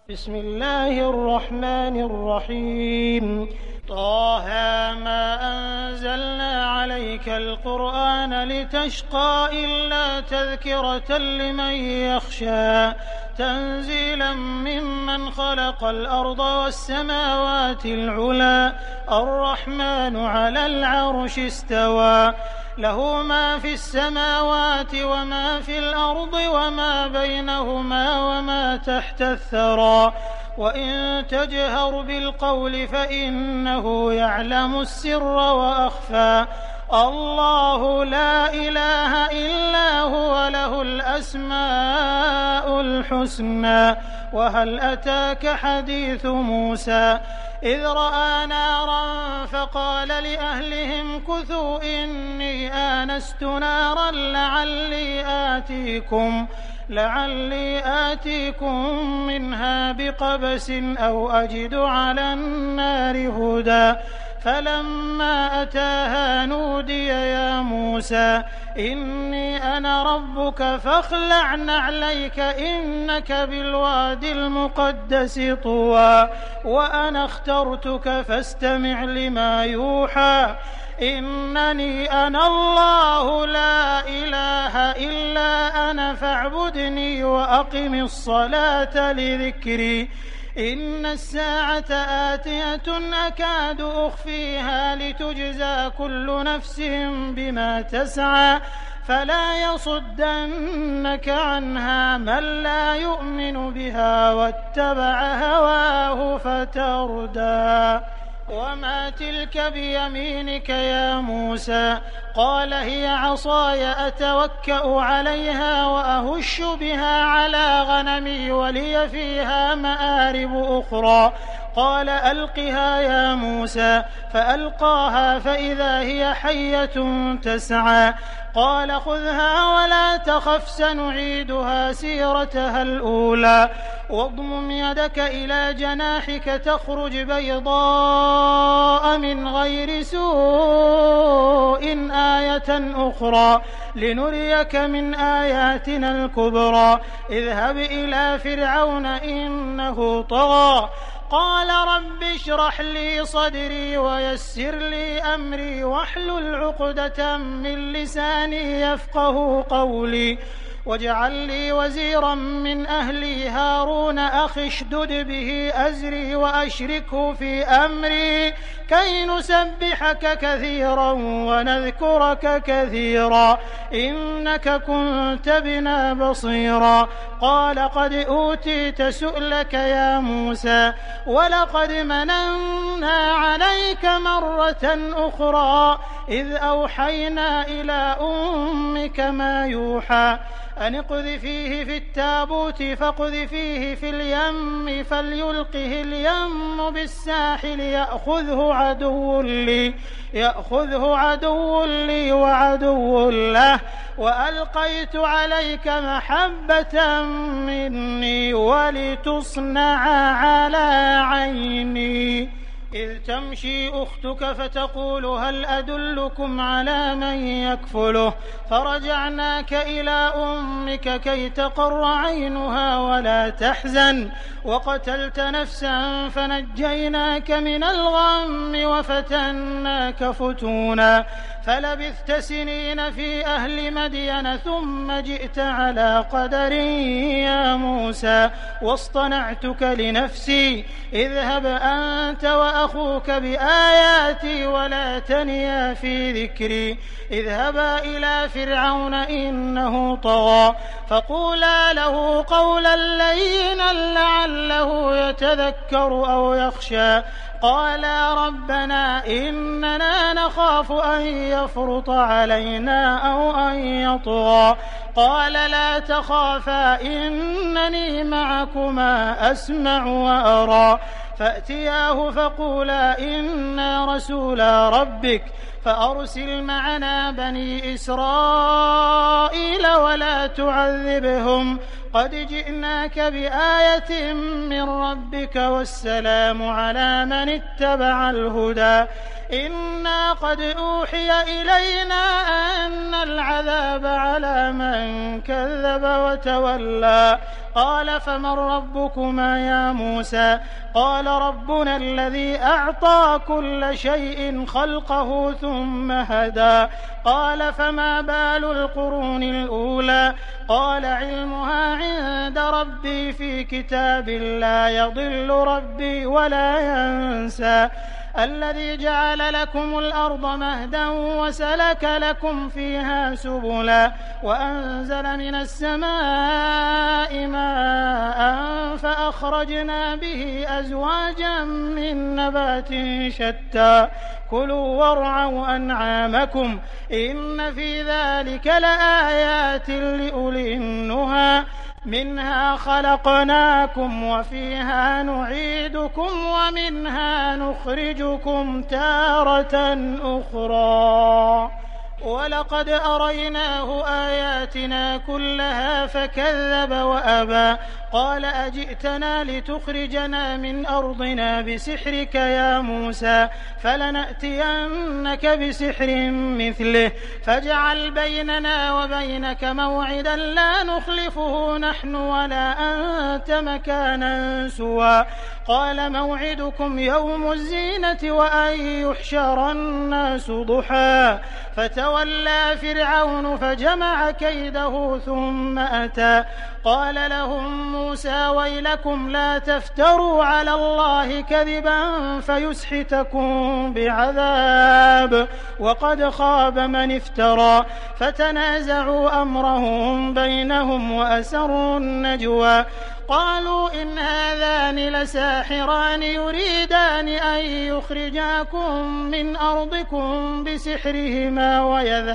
بسم الله الرحمن الرحيم طه ما أنزلنا عليك القرآن لتشقى إلا تذكرة لمن يخشى تنزيلا ممن خلق الأرض والسماوات العلى الرحمن على العرش استوى له ما في السماوات وما في الأرض وما بينهما وما تحت الثرى وإن تجهر بالقول فإنه يعلم السر وأخفى الله لا إله إلا هو له الأسماء الحسنى وهل أتاك حديث موسى إذ رأى نارا فقال لأهلهم كثوا إني آنست نارا لعلي آتيكم منها بقبس أو أجد على النار هدى فلما أتاها نودي يا موسى إني أنا ربك فاخلع نعليك إنك بالوادي المقدس طوى وأنا اخترتك فاستمع لما يوحى إنني أنا الله لا إله إلا أنا فاعبدني وأقم الصلاة لذكري إن الساعة آتية أكاد أخفيها لتجزى كل نفس بما تسعى فلا يصدنك عنها من لا يؤمن بها واتبع هواه فتردى وما تلك بيمينك يا موسى قال هي عصاي أتوكأ عليها وأهش بها على غنمي ولي فيها مآرب أخرى قال ألقها يا موسى فألقاها فإذا هي حية تسعى قال خذها ولا تخف سنعيدها سيرتها الأولى واضمم يدك إلى جناحك تخرج بيضاء من غير سوء آية أخرى لنريك من آياتنا الكبرى اذهب إلى فرعون إنه طغى قال رب اشرح لي صدري ويسر لي أمري واحلل عقدة من لساني يفقه قولي واجعل لي وزيرا من أهلي هارون أخي اشدد به أزري وأشركه في أمري كي نسبحك كثيرا ونذكرك كثيرا إنك كنت بنا بصيرا قال قد أوتيت سؤلك يا موسى ولقد مننا عليك مرة أخرى إذ أوحينا إلى أمك ما يوحى أن اقذفيه في التابوت فاقذفيه في اليم فليلقه اليم بالساحل يأخذه عدو لي وعدو له وألقيت عليك محبة مني ولتصنع على عيني إذ تمشي أختك فتقول هل أدلكم على من يكفله فرجعناك إلى أمك كي تقر عينها ولا تحزن وقتلت نفسا فنجيناك من الغم وفتناك فتونا فلبثت سنين في أهل مدين ثم جئت على قدر يا موسى واصطنعتك لنفسي اذهب أنت وأخوك بآياتي ولا تنيا في ذكري اذهبا إلى فرعون إنه طغى فقولا له قولا لينا لعله يتذكر أو يخشى قالا ربنا إننا نخاف أن يفرط علينا أو أن يطغى قال لا تخافا إنني معكما أسمع وأرى فأتياه فقولا إنا رسولا ربك فأرسل معنا بني إسرائيل ولا تعذبهم قد جئناك بآية من ربك والسلام على من اتبع الهدى إنا قد أوحي إلينا أن العذاب على من كذب وتولى قال فمن ربكما يا موسى قال ربنا الذي أعطى كل شيء خلقه ثم هدى قال فما بال القرون الأولى قال علمها عند ربي في كتاب لا يضل ربي ولا ينسى الذي جعل لكم الأرض مهدا وسلك لكم فيها سبلا وأنزل من السماء ماء فأخرجنا به أزواجا من نبات شتى كلوا وارعوا أنعامكم إن في ذلك لآيات لأولي النهى منها خلقناكم وفيها نعيدكم ومنها نخرجكم تارة أخرى ولقد أريناه آياتنا كلها فكذب وأبى قال أجئتنا لتخرجنا من أرضنا بسحرك يا موسى فلنأتينك بسحر مثله فاجعل بيننا وبينك موعدا لا نخلفه نحن ولا أنت مكانا سوى قال موعدكم يوم الزينة وأن يحشر الناس ضحى فتولى فرعون فجمع كيده ثم أتى قال لهم موسى ويلكم لا تفتروا على الله كذبا فيسحتكم بعذاب وقد خاب من افترى فتنازعوا أمرهم بينهم وأسروا النجوى قالوا إن هذان لساحران يريدان أن يخرجاكم من أرضكم بسحرهما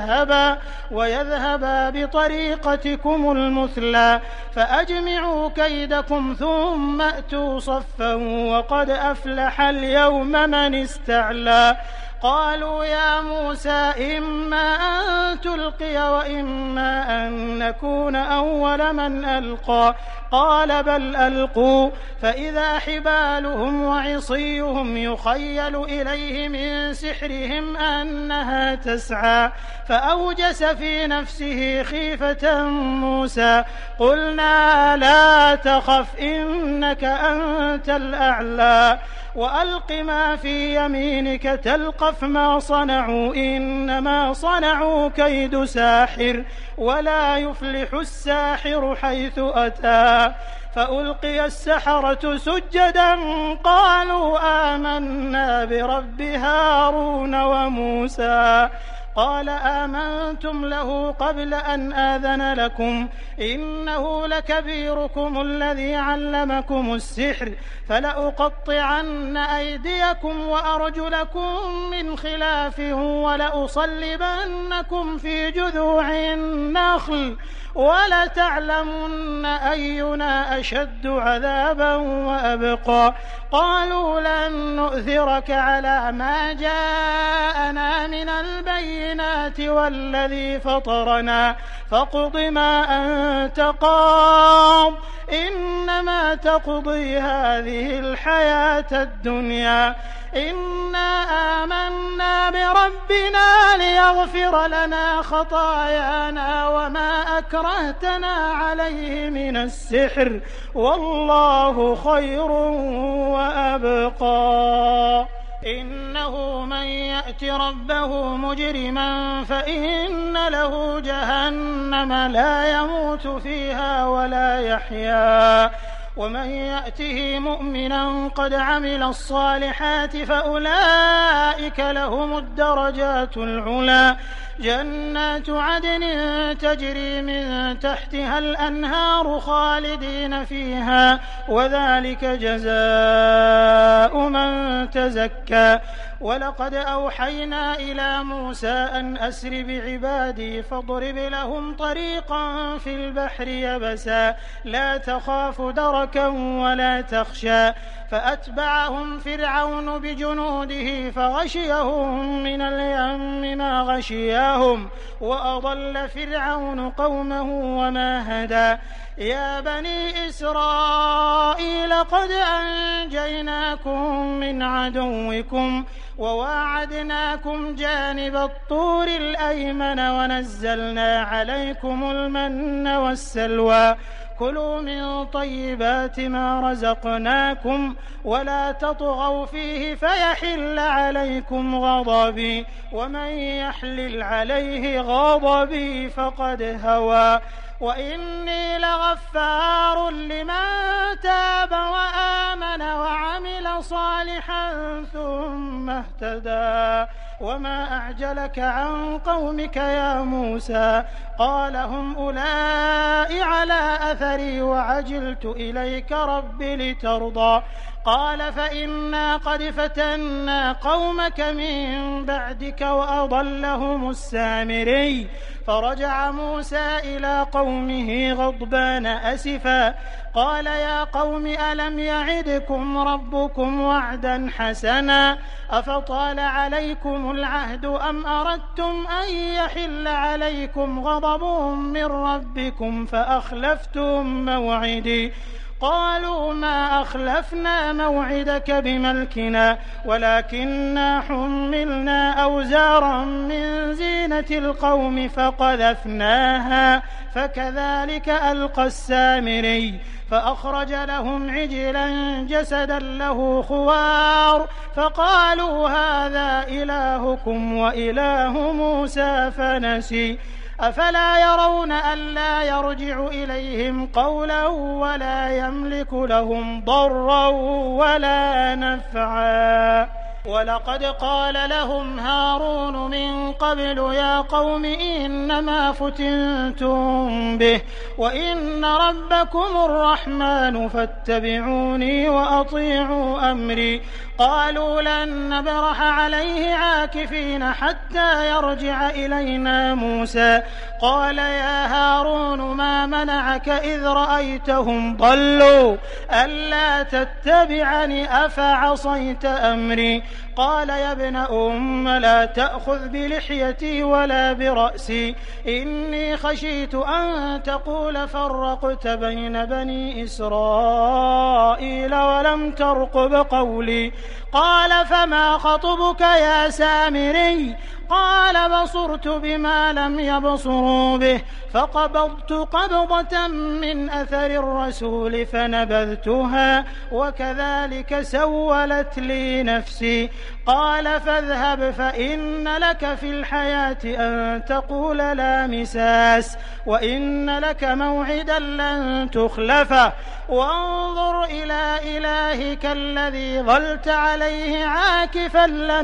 ويذهبا بطريقتكم المثلى فأجمعوا كيدكم ثم أتوا صفا وقد أفلح اليوم من استعلى قالوا يا موسى إما أن تلقي وإما أن نكون أول من ألقى قال بل ألقوا فإذا حبالهم وعصيهم يخيل إليه من سحرهم أنها تسعى فأوجس في نفسه خيفة موسى قلنا لا تخف إنك أنت الأعلى وألق ما في يمينك تلقف ما صنعوا إنما صنعوا كيد ساحر ولا يفلح الساحر حيث أتى فألقي السحرة سجدا قالوا آمنا برب هارون وموسى قال آمنتم له قبل أن آذن لكم إنه لكبيركم الذي علمكم السحر فلأقطعن أيديكم وأرجلكم من خلاف ولأصلبنكم في جذوع النخل ولتعلمن أينا أشد عذابا وأبقى قالوا لن نؤثرك على ما جاءنا من البينات والذي فطرنا فاقض ما أنت قاض إنما تقضي هذه الحياة الدنيا إنا آمنا بربنا ليغفر لنا خطايانا وما أكرهتنا عليه من السحر والله خير وأبقى إنه من يأت ربه مجرما فإن له جهنم لا يموت فيها ولا يحيا ومن يأته مؤمنا قد عمل الصالحات فأولئك لهم الدرجات العلى جنات عدن تجري من تحتها الأنهار خالدين فيها وذلك جزاء من تزكى ولقد أوحينا إلى موسى أن أسر بعبادي فاضرب لهم طريقا في البحر يبسا لا تخاف دركا ولا تخشى فأتبعهم فرعون بجنوده فغشيهم من اليم ما غشياهم وأضل فرعون قومه وما هدى يا بني إسرائيل قد أنجيناكم من عدوكم وواعدناكم جانب الطور الأيمن ونزلنا عليكم المن والسلوى كلوا من طيبات ما رزقناكم ولا تطغوا فيه فيحل عليكم غضبي ومن يحلل عليه غضبي فقد هوى وإني لغفار لمن تاب وآمن وعمل صالحا ثم اهتدى وما أعجلك عن قومك يا موسى قال هم أولئك على أثري وعجلت إليك رب لترضى قال فإنا قد فتنا قومك من بعدك وأضلهم السامري فرجع موسى إلى قومه غضبان أسفا قال يا قوم ألم يعدكم ربكم وعدا حسنا أفطال عليكم العهد أم أردتم أن يحل عليكم غضب من ربكم فأخلفتم موعدي قالوا ما أخلفنا موعدك بملكنا ولكننا حملنا أوزارا من زينة القوم فقذفناها فكذلك ألقى السامري فأخرج لهم عجلا جسدا له خوار فقالوا هذا إلهكم وإله موسى فنسي أفلا يرون ألا يرجع إليهم قولا ولا يملك لهم ضرا ولا نفعا ولقد قال لهم هارون من قبل يا قوم إنما فتنتم به وإن ربكم الرحمن فاتبعوني وأطيعوا أمري قالوا لن نبرح عليه عاكفين حتى يرجع إلينا موسى قال يا هارون ما منعك إذ رأيتهم ضلوا ألا تتبعني أفعصيت أمري قال يا ابن أم لا تأخذ بلحيتي ولا برأسي إني خشيت أن تقول فرقت بين بني إسرائيل ولم ترقب قولي قال فما خطبك يا سامري قال بصرت بما لم يبصروا به فقبضت قبضة من أثر الرسول فنبذتها وكذلك سولت لي نفسي قال فاذهب فإن لك في الحياة أن تقول لا مساس وإن لك موعدا لن تخلفه وانظر إلى إلهك الذي ظلت عليه عاكفا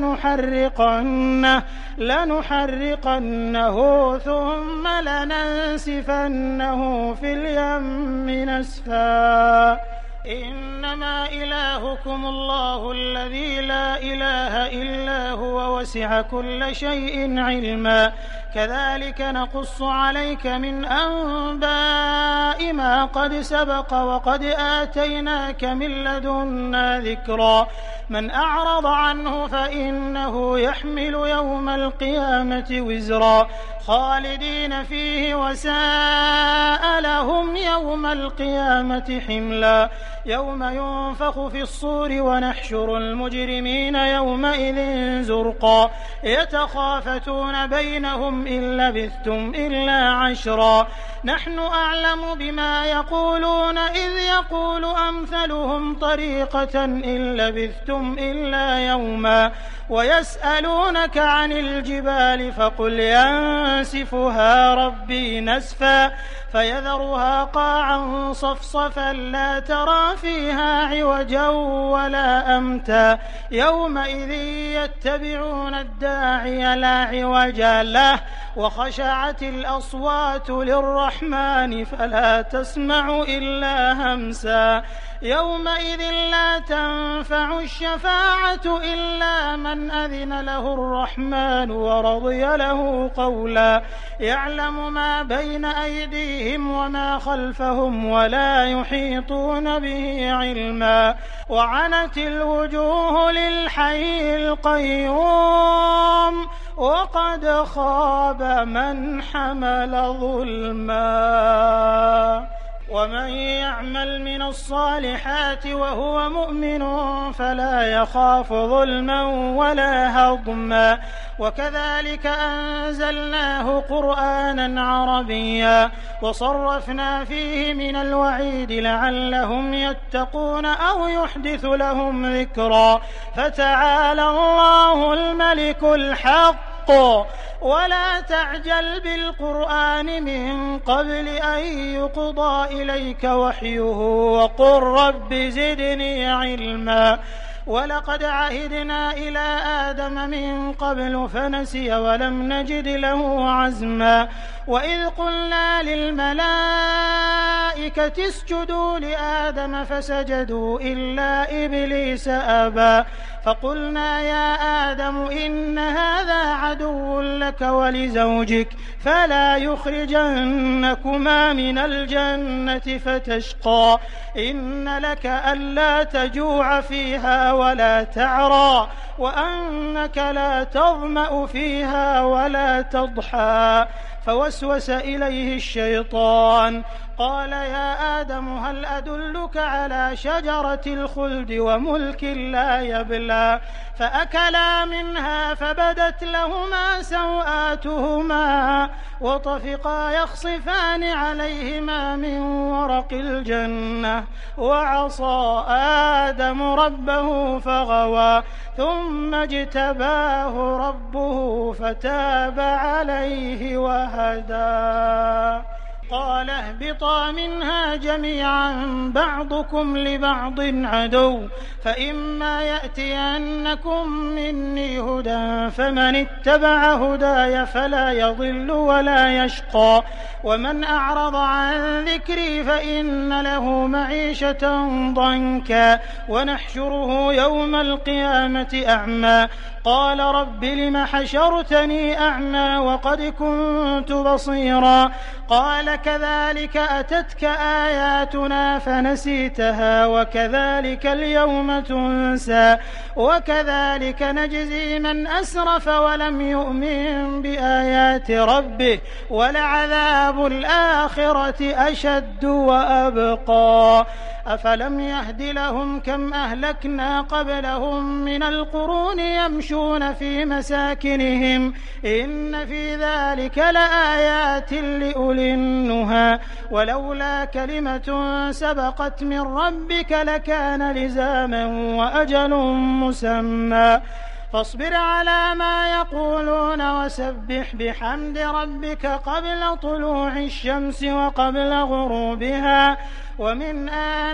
لنحرقنه ثم لننسفنه في اليم نسفا إنما إلهكم الله الذي لا إله إلا هو وسع كل شيء علما كذلك نقص عليك من أنباء ما قد سبق وقد آتيناك من لدنا ذكرا من أعرض عنه فإنه يحمل يوم القيامة وزرا خالدين فيه وساء لهم يوم القيامة حملا يوم ينفخ في الصور ونحشر المجرمين يومئذ زرقا يتخافتون بينهم إن لبثتم إلا عشرا نحن أعلم بما يقولون إذ يقول أمثلهم طريقة إن لبثتم إلا يوما ويسألونك عن الجبال فقل ينسفها ربي نسفا فيذرها قاعا صفصفا لا ترى فيها عوجا ولا أمتا يومئذ يتبعون الداعي لا عوج له وخشعت الأصوات للرحمن فلا تسمع إلا همسا يومئذ لا تنفع الشفاعة إلا من أذن له الرحمن ورضي له قولا يعلم ما بين أيديهم وما خلفهم ولا يحيطون به علما وعنت الوجوه للحي القيوم وقد خاب من حمل ظلما ومن يعمل من الصالحات وهو مؤمن فلا يخاف ظلما ولا هضما وكذلك أنزلناه قرآنا عربيا وصرفنا فيه من الوعيد لعلهم يتقون أو يحدث لهم ذكرا فتعالى الله الملك الحق ولا تعجل بالقرآن من قبل أن يقضى إليك وحيه وقل رب زدني علما ولقد عهدنا إلى آدم من قبل فنسي ولم نجد له عزما وإذ قلنا للملائكة اسجدوا لآدم فسجدوا إلا إبليس أبى فقلنا يا آدم إن هذا عدو لك ولزوجك فلا يخرجنكما من الجنة فتشقى إن لك ألا تجوع فيها ولا تعرى وأنك لا تظمأ فيها ولا تضحى فوسوس إليه الشيطان قال يا آدم هل أدلك على شجرة الخلد وملك لا يبلى فأكلا منها فبدت لهما سوآتهما وطفقا يخصفان عليهما من ورق الجنة وعصى آدم ربه فغوى ثم اجتباه ربه فتاب عليه وهدى قال اهبطا منها جميعا بعضكم لبعض عدو فإما يأتينكم مني هدى فمن اتبع هداي فلا يضل ولا يشقى ومن أعرض عن ذكري فإن له معيشة ضنكا ونحشره يوم القيامة أعمى قال رب لم حشرتني أعمى وقد كنت بصيرا قال كذلك أتتك آياتنا فنسيتها وكذلك اليوم تنسى وكذلك نجزي من أسرف ولم يؤمن بآيات ربه ولعذاب الآخرة أشد وأبقى أفلم يهد لهم كم أهلكنا قبلهم من القرون يمشون في مساكنهم إن في ذلك لآيات لأولي النهى ولولا كلمة سبقت من ربك لكان لزاما وأجل مسمى فاصبر على ما يقولون وسبح بحمد ربك قبل طلوع الشمس وقبل غروبها ومن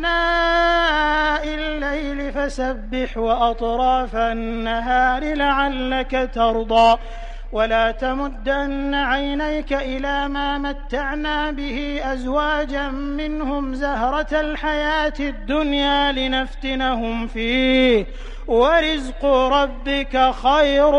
آناء الليل فسبح وأطراف النهار لعلك ترضى ولا تمدن عينيك إلى ما متعنا به أزواجا منهم زهرة الحياة الدنيا لنفتنهم فيه ورزق ربك خير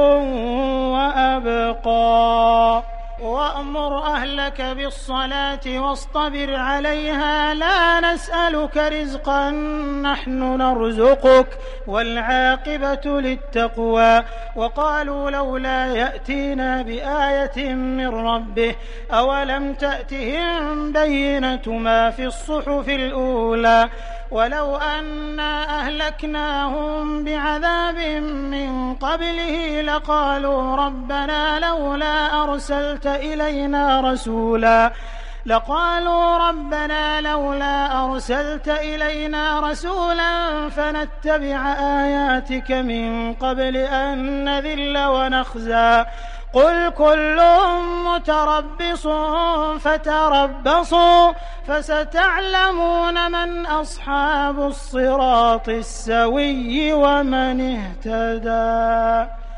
وأبقى وأمر أهلك بالصلاة واصطبر عليها لا نسألك رزقا نحن نرزقك والعاقبة للتقوى وقالوا لولا يأتينا بآية من ربه أولم تأتهم بينة ما في الصحف الأولى ولو أنا أهلكناهم بعذاب من قبله لقالوا ربنا لولا أرسلت إلينا رسولا فنتبع آياتك من قبل أن نذل ونخزى قل كل متربص فتربصوا فستعلمون من أصحاب الصراط السوي ومن اهتدى.